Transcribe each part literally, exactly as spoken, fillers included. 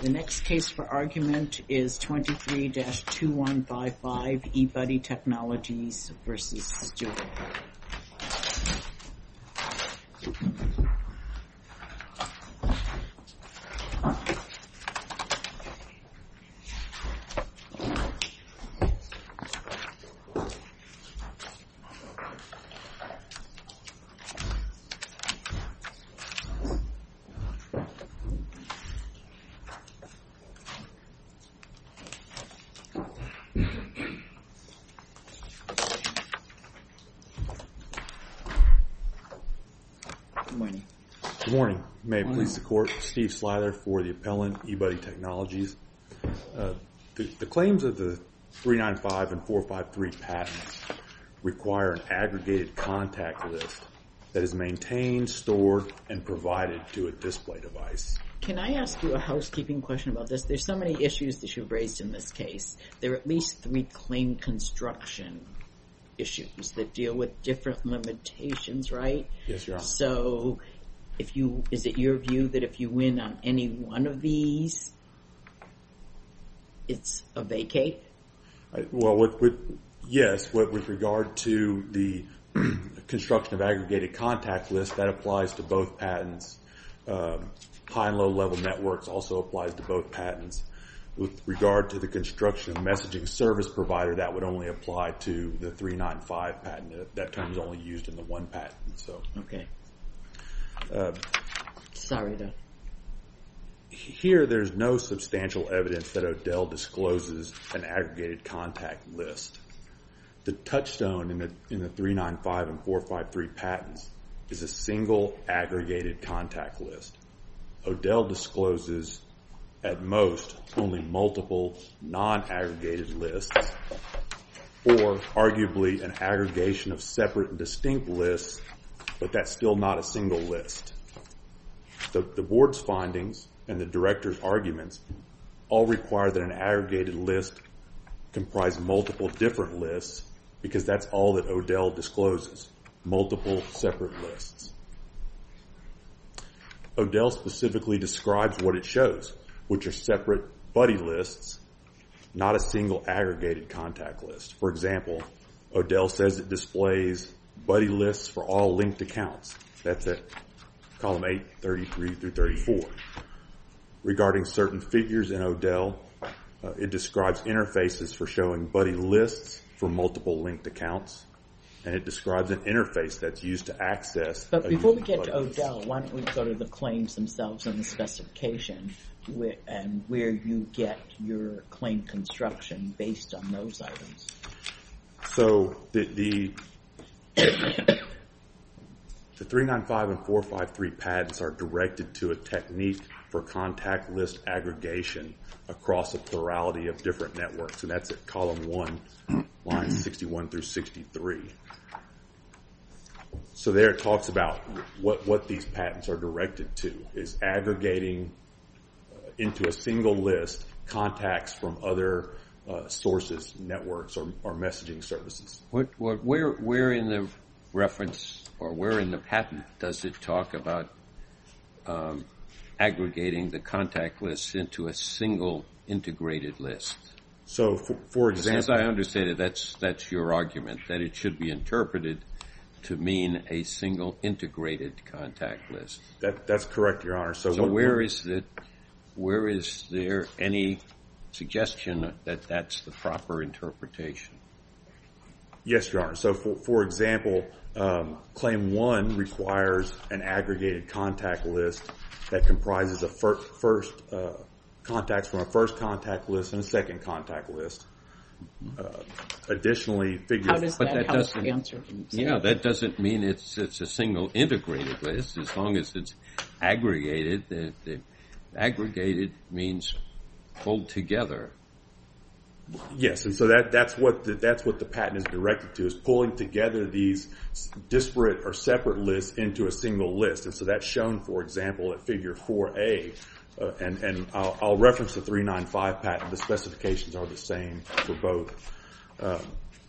The next case for argument is twenty-three dash two one five five eBuddy Technologies versus Stewart. Good morning. May it please the Court, Steve Slyther for the appellant, eBuddy Technologies. Uh, the, the claims of the three ninety-five and four fifty-three patents require an aggregated contact list that is maintained, stored, and provided to a display device. Can I ask you a housekeeping question about this? There's so many issues that you've raised in this case. There are at least three claim construction issues that deal with different limitations, right? Yes, Your Honor. So, if you, is it your view that if you win on any one of these, it's a vacate? I, well, with, with, yes, with, with regard to the construction of aggregated contact lists, that applies to both patents. Um, high and low level networks also applies to both patents. With regard to the construction of messaging service provider, that would only apply to the three ninety-five patent. That term is only used in the one patent. So, okay. Uh, Sorry to. Here, there's no substantial evidence that Odell discloses an aggregated contact list. The touchstone in the in the three ninety-five and four fifty-three patents is a single aggregated contact list. Odell discloses, at most, only multiple non-aggregated lists, or arguably an aggregation of separate and distinct lists, but that's still not a single list. The, the board's findings and the director's arguments all require that an aggregated list comprise multiple different lists, because that's all that Odell discloses, multiple separate lists. Odell specifically describes what it shows, which are separate buddy lists, not a single aggregated contact list. For example, Odell says it displays buddy lists for all linked accounts. That's at column eight, thirty-three through thirty-four. Regarding certain figures in Odell, uh, it describes interfaces for showing buddy lists for multiple linked accounts, and it describes an interface that's used to access. But before we get to Odell, why don't we go to the claims themselves and the specification, where, and where you get your claim construction based on those items. So the the, the three ninety-five and four fifty-three patents are directed to a technique for contact list aggregation across a plurality of different networks, and that's at column one, lines sixty-one through sixty-three. So there it talks about what, what these patents are directed to, is aggregating uh, into a single list contacts from other uh, sources, networks, or, or messaging services. What, what, where, where in the reference or where in the patent does it talk about um, aggregating the contact lists into a single integrated list? So, for, for example, as I understand it, that's that's your argument, that it should be interpreted to mean a single integrated contact list. That, that's correct, Your Honor. So, so what, where is the, where is there any suggestion that that's the proper interpretation? Yes, Your Honor. So, for, for example, um, Claim one requires an aggregated contact list that comprises a fir- first uh, contacts from a first contact list and a second contact list. Uh, additionally, figures. How does but that, that help doesn't answer? Yeah, that doesn't mean it's it's a single integrated list. As long as it's aggregated, the, the aggregated means pulled together. Yes, and so that that's what the, that's what the patent is directed to, is pulling together these disparate or separate lists into a single list. And so that's shown, for example, at Figure four A. Uh, and and I'll, I'll reference the three ninety-five patent. The specifications are the same for both. Um,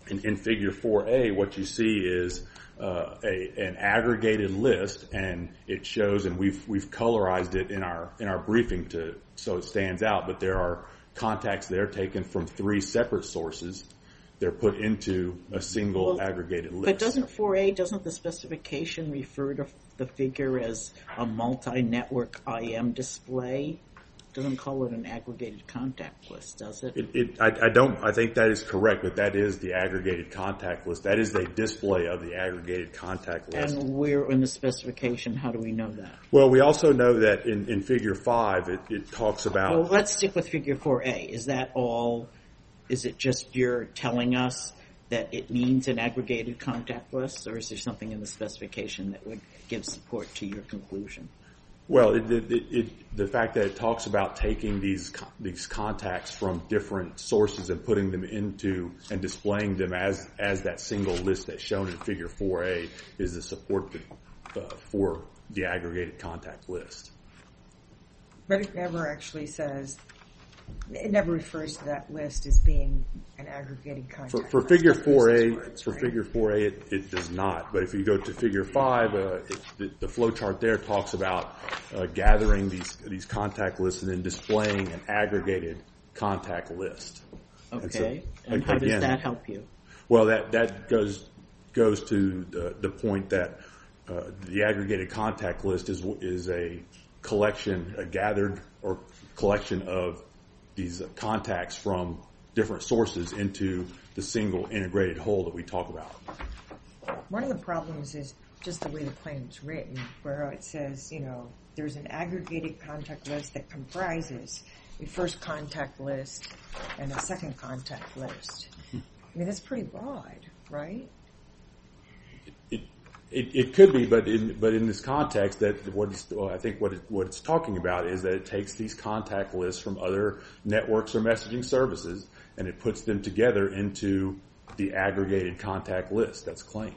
in, in Figure four A, what you see is uh, a, an aggregated list, and it shows, and we've we've colorized it in our in our briefing to so it stands out. But there are contacts there taken from three separate sources. They're put into a single well, aggregated list. But doesn't four A, doesn't the specification refer to the figure as a multi-network I M display? Doesn't call it an aggregated contact list, does it? It, it I, I don't. I think that is correct, but that is the aggregated contact list. That is a display of the aggregated contact list. And where in the specification, how do we know that? Well, we also know that in, in Figure five, it, it talks about... Well, let's stick with Figure four A. Is that all... Is it just you're telling us that it means an aggregated contact list, or is there something in the specification that would give support to your conclusion? Well, it, it, it, the fact that it talks about taking these these contacts from different sources and putting them into and displaying them as as that single list that's shown in Figure four A is the support uh, for the aggregated contact list. But it never actually says, it never refers to that list as being an aggregated contact for, for list. Figure four A, Words, for right? Figure four A, it, it does not. But if you go to Figure five, uh, it, the, the flow chart there talks about uh, gathering these these contact lists and then displaying an aggregated contact list. Okay, and, so, and how again, does that help you? Well, that that goes goes to the, the point that uh, the aggregated contact list is is a collection, a gathered or collection of these contacts from different sources into the single integrated whole that we talk about. One of the problems is just the way the claim is written, where it says, you know, there's an aggregated contact list that comprises a first contact list and a second contact list. I mean, that's pretty broad, right? It it, it could be, but in but in this context, that what it's, well, I think what it, what it's talking about is that it takes these contact lists from other networks or messaging services and it puts them together into the aggregated contact list that's claimed.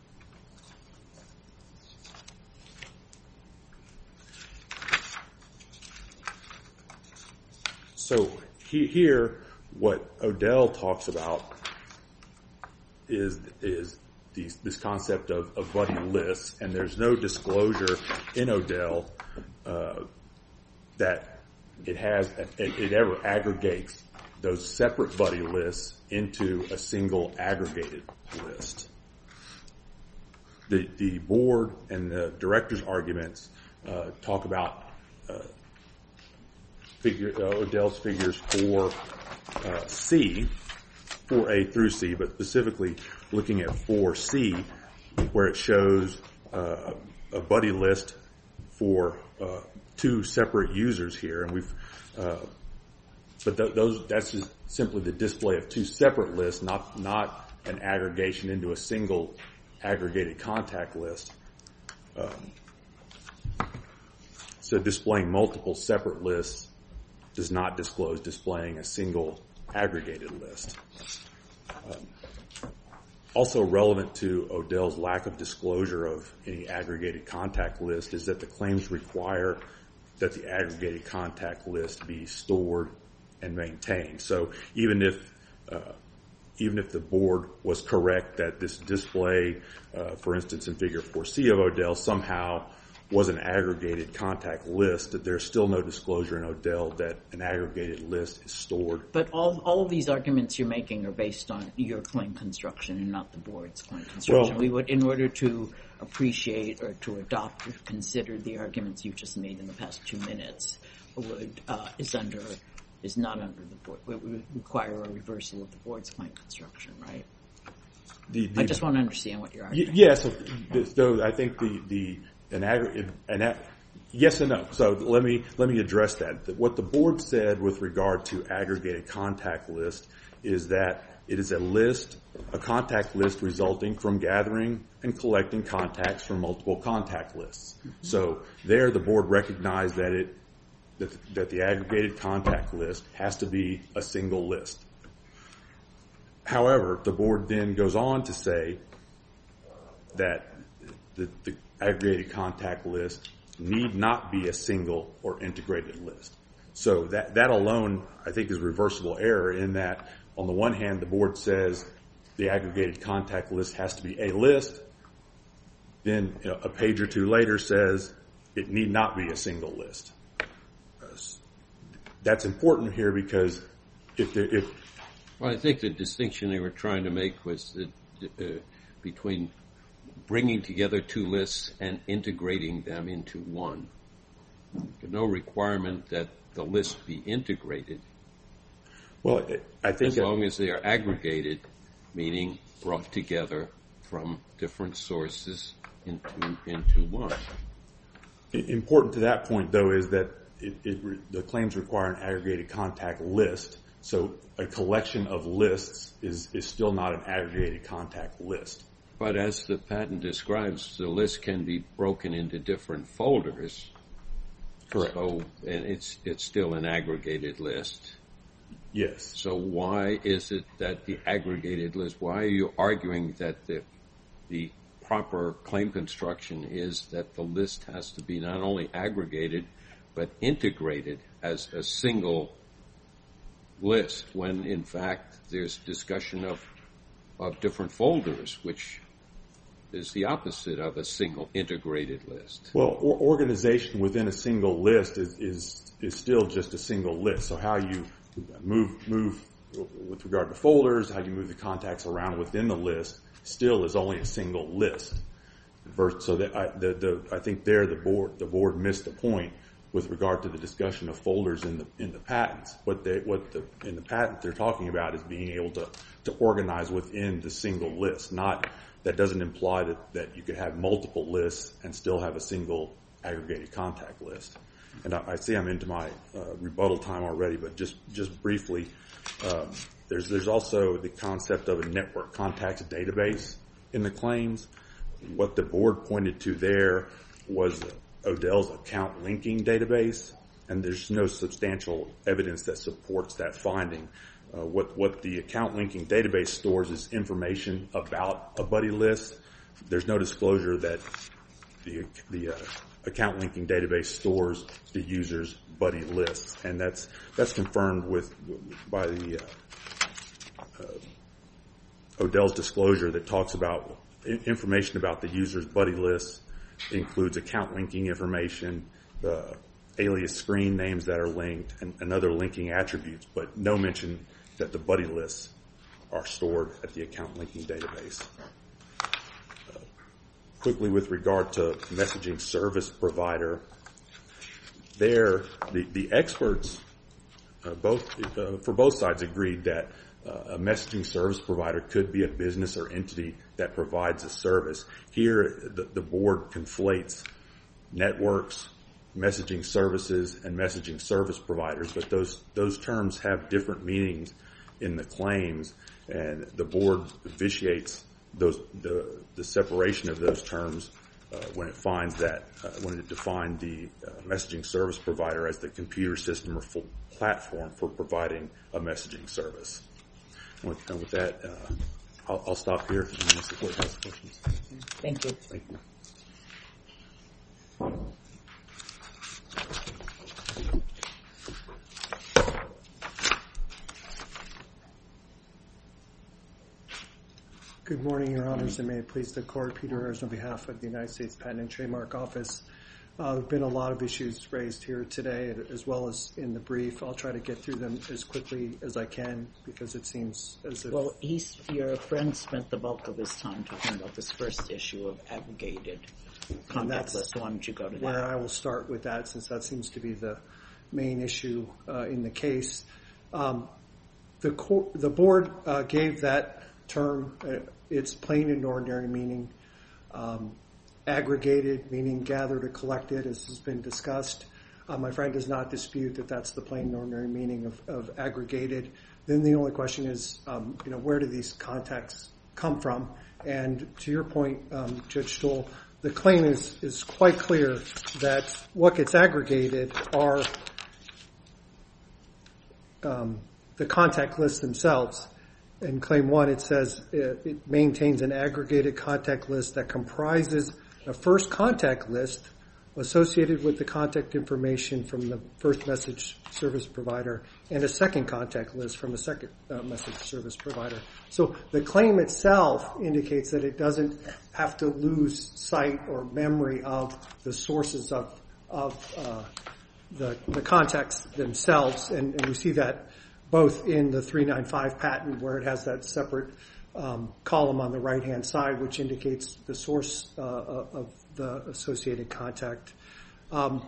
So he, here, what Odell talks about is is these, this concept of, of buddy lists, and there's no disclosure in Odell uh, that it has it, it ever aggregates those separate buddy lists into a single aggregated list. The the board and the director's arguments uh, talk about uh, figure uh, Odell's figures for uh, C, four A through C, but specifically looking at four C, where it shows uh, a buddy list for uh, two separate users here, and we've, uh, but th- those that's just simply the display of two separate lists, not not an aggregation into a single aggregated contact list. Um, so displaying multiple separate lists does not disclose displaying a single aggregated list. Um, also relevant to Odell's lack of disclosure of any aggregated contact list is that the claims require that the aggregated contact list be stored and maintained. So even if uh, even if the board was correct that this display, uh, for instance in Figure four C of Odell, somehow was an aggregated contact list, that there's still no disclosure in Odell that an aggregated list is stored. But all all of these arguments you're making are based on your claim construction and not the board's claim construction. Well, we would, in order to appreciate or to adopt or consider the arguments you just made in the past two minutes, would uh, is under is not under the board. It would require a reversal of the board's claim construction, right? The, the, I just want to understand what you're arguing. Y- yes, so, so I think the the an aggregate an yes and no. So let me let me address that. What the board said with regard to aggregated contact list is that it is a list, a contact list resulting from gathering and collecting contacts from multiple contact lists. Mm-hmm. So there, the board recognized that it that that the aggregated contact list has to be a single list. However, the board then goes on to say that the, the aggregated contact list need not be a single or integrated list. So that, that alone, I think, is reversible error in that, on the one hand, the board says the aggregated contact list has to be a list. Then you know, a page or two later says it need not be a single list. Uh, that's important here because if there, if well, I think the distinction they were trying to make was that, uh, between bringing together two lists and integrating them into one. There's no requirement that the list be integrated. Well, I think as long as they are aggregated, meaning brought together from different sources into into one. Important to that point, though, is that it, it, the claims require an aggregated contact list. So a collection of lists is, is still not an aggregated contact list. But as the patent describes, the list can be broken into different folders. Correct. So, and it's it's still an aggregated list. Yes. So why is it that the aggregated list, why are you arguing that the the proper claim construction is that the list has to be not only aggregated, but integrated as a single list, when in fact there's discussion of of different folders, which is the opposite of a single integrated list? Well, or organization within a single list is, is is still just a single list. So how you move move with regard to folders, how you move the contacts around within the list, still is only a single list. So that I, the, the, I think there the board the board missed the point with regard to the discussion of folders in the in the patents. What they what the in the patent they're talking about is being able to to organize within the single list. Not that doesn't imply that, that you could have multiple lists and still have a single aggregated contact list. And I, I see I'm into my uh, rebuttal time already, but just just briefly, um, there's there's also the concept of a network contacts database in the claims. What the board pointed to there was Odell's account linking database, and there's no substantial evidence that supports that finding. Uh, what what the account linking database stores is information about a buddy list. There's no disclosure that the the uh, account linking database stores the user's buddy lists, and that's that's confirmed with by the uh, uh, Odell's disclosure that talks about information about the user's buddy lists. It includes account linking information, the alias screen names that are linked, and, and other linking attributes, but no mention that the buddy lists are stored at the account linking database. Uh, quickly, with regard to messaging service provider, there the, the experts uh, both uh, for both sides agreed that uh, a messaging service provider could be a business or entity that provides a service. Here, the, the board conflates networks, messaging services, and messaging service providers, but those those terms have different meanings in the claims, and the board vitiates those the the separation of those terms uh, when it finds that uh, when it defined the uh, messaging service provider as the computer system or full platform for providing a messaging service. And with, and with that, uh, I'll, I'll stop here unless the court has questions. Thank you. Thank you. Good morning, Your Honors, and may it please the Court. Peter Ayers on behalf of the United States Patent and Trademark Office. Uh, there have been a lot of issues raised here today, as well as in the brief. I'll try to get through them as quickly as I can, because it seems as if... Well, he's, your friend spent the bulk of his time talking about this first issue of aggregated contact list. Why don't you go to that? Where I will start with that, since that seems to be the main issue uh, in the case. Um, the, co- the board uh, gave that term uh, its plain and ordinary meaning. Um, aggregated, meaning gathered or collected, as has been discussed. Uh, my friend does not dispute that that's the plain and ordinary meaning of, of aggregated. Then the only question is, um, you know, where do these contacts come from? And to your point, um, Judge Stoll, the claim is, is quite clear that what gets aggregated are um, the contact lists themselves. In Claim one, it says it, it maintains an aggregated contact list that comprises a first contact list associated with the contact information from the first message service provider and a second contact list from a second uh, message service provider. So the claim itself indicates that it doesn't have to lose sight or memory of the sources of of uh, the the contacts themselves, and, and we see that both in the three ninety-five patent, where it has that separate um, column on the right-hand side, which indicates the source uh, of the associated contact. Um,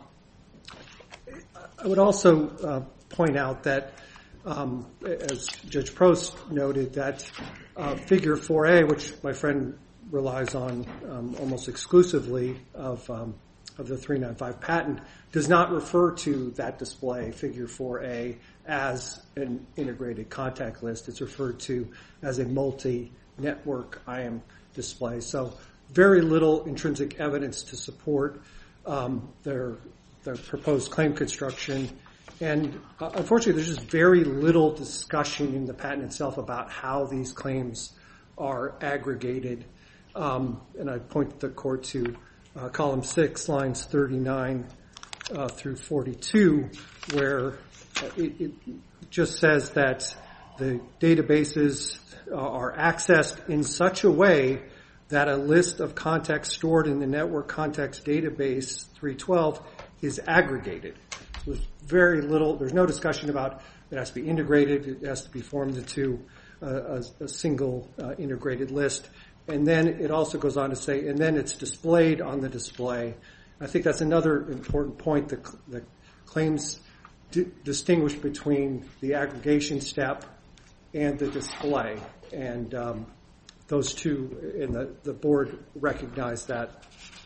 I would also uh, point out that, um, as Judge Prost noted, that uh, Figure four A, which my friend relies on um, almost exclusively of um, of the three ninety-five patent, does not refer to that display, Figure four A, as an integrated contact list. It's referred to as a multi-network I A M display. So very little intrinsic evidence to support um, their their proposed claim construction. And uh, unfortunately, there's just very little discussion in the patent itself about how these claims are aggregated. Um, and I point the court to uh, column six, lines thirty-nine uh, through forty-two, where it, it just says that the databases uh, are accessed in such a way that a list of contacts stored in the network contacts database three twelve is aggregated. There's very little, there's no discussion about it has to be integrated, it has to be formed into a, a, a single uh, integrated list. And then it also goes on to say, and then it's displayed on the display. I think that's another important point. The, the claims d- distinguish between the aggregation step and the display. And um, those two, and the, the board recognized that.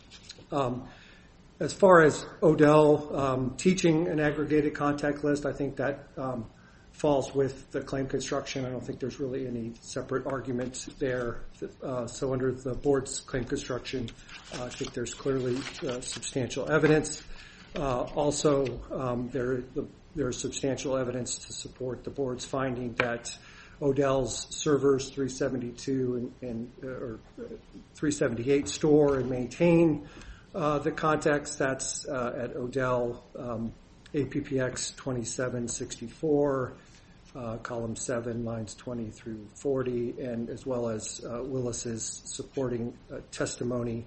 Um, as far as Odell um, teaching an aggregated contact list, I think that um, falls with the claim construction. I don't think there's really any separate argument there. Uh, so under the board's claim construction, uh, I think there's clearly uh, substantial evidence. Uh, also, um, there the, there's substantial evidence to support the board's finding that Odell's servers three seventy-two and, and uh, or three seventy-eight store and maintain uh, the contacts. That's uh, at Odell um, A P P X twenty-seven sixty-four, uh, column seven, lines twenty through forty, and as well as uh, Willis's supporting uh, testimony.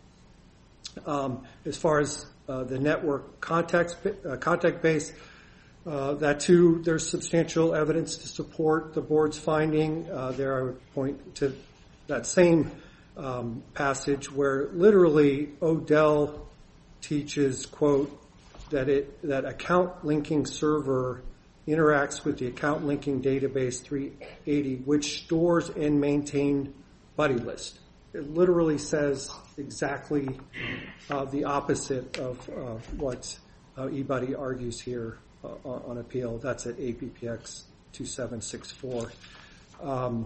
Um, as far as uh, the network contacts, uh, contact base, Uh, that too, there's substantial evidence to support the board's finding. Uh, there I would point to that same um, passage where literally Odell teaches, quote, that it that account linking server interacts with the account linking database three eighty, which stores and maintain buddy list. It literally says exactly uh, the opposite of uh, what uh, eBuddy argues here. Uh, on appeal. That's at A P P X twenty-seven sixty-four. Um,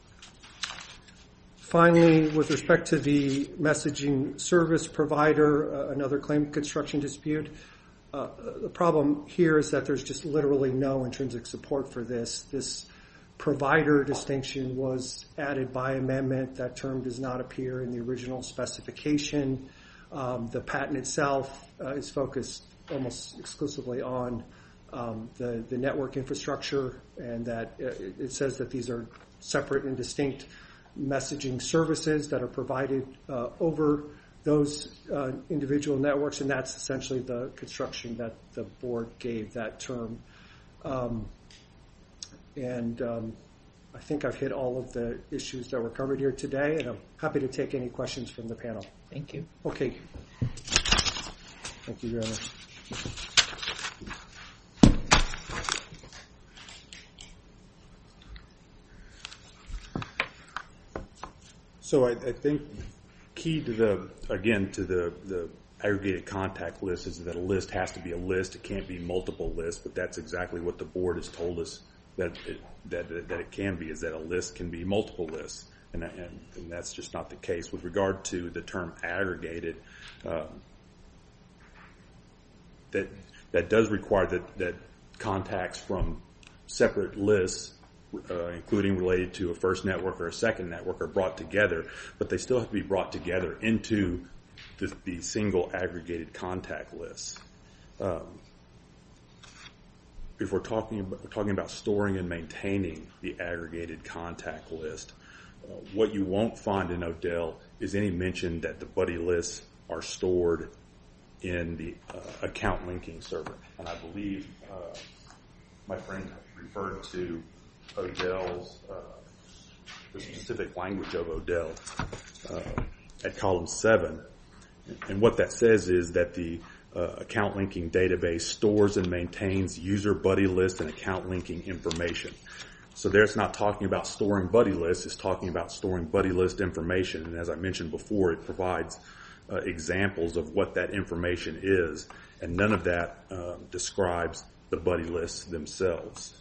finally, with respect to the messaging service provider, uh, another claim construction dispute, uh, the problem here is that there's just literally no intrinsic support for this. This provider distinction was added by amendment. That term does not appear in the original specification. Um, the patent itself uh, is focused almost exclusively on um, the, the network infrastructure, and that it, it says that these are separate and distinct messaging services that are provided uh, over those uh, individual networks, and that's essentially the construction that the board gave that term. Um, and um, I think I've hit all of the issues that were covered here today, and I'm happy to take any questions from the panel. Thank you. Okay. Thank you, Your Honor. So I, I think key to the, again, to the, the aggregated contact list is that a list has to be a list. It can't be multiple lists, but that's exactly what the board has told us that it, that, that it can be, is that a list can be multiple lists. And, and, and that's just not the case. With regard to the term aggregated, uh, that that does require that, that contacts from separate lists, uh, including related to a first network or a second network, are brought together, but they still have to be brought together into the, the single aggregated contact list. Um, if we're talking about, talking about storing and maintaining the aggregated contact list, uh, what you won't find in Odell is any mention that the buddy lists are stored in the uh, account linking server. And I believe uh, my friend referred to Odell's, uh, the specific language of Odell uh, at column seven. And what that says is that the uh, account linking database stores and maintains user buddy list and account linking information. So there it's not talking about storing buddy lists, it's talking about storing buddy list information. And as I mentioned before, it provides uh, examples of what that information is, and none of that uh, describes the buddy lists themselves.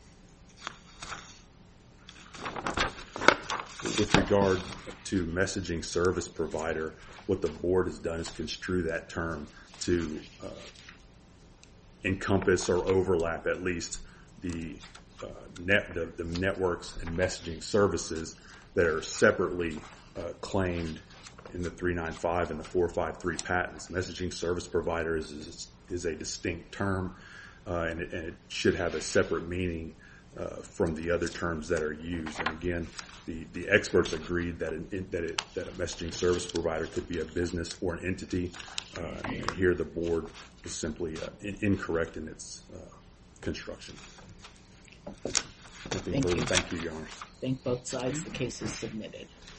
With regard to messaging service provider, what the board has done is construe that term to uh, encompass or overlap at least the, uh, net, the, the networks and messaging services that are separately uh, claimed in the three ninety-five and the four fifty-three patents. Messaging service provider is, is, is a distinct term, uh, and, it, and it should have a separate meaning uh, from the other terms that are used. And again, the, the experts agreed that, it, that, it, that a messaging service provider could be a business or an entity. Uh, and here the board is simply uh, in, incorrect in its uh, construction. Nothing Thank further. you. Thank you, Your Honor. Thank both sides. The case is submitted.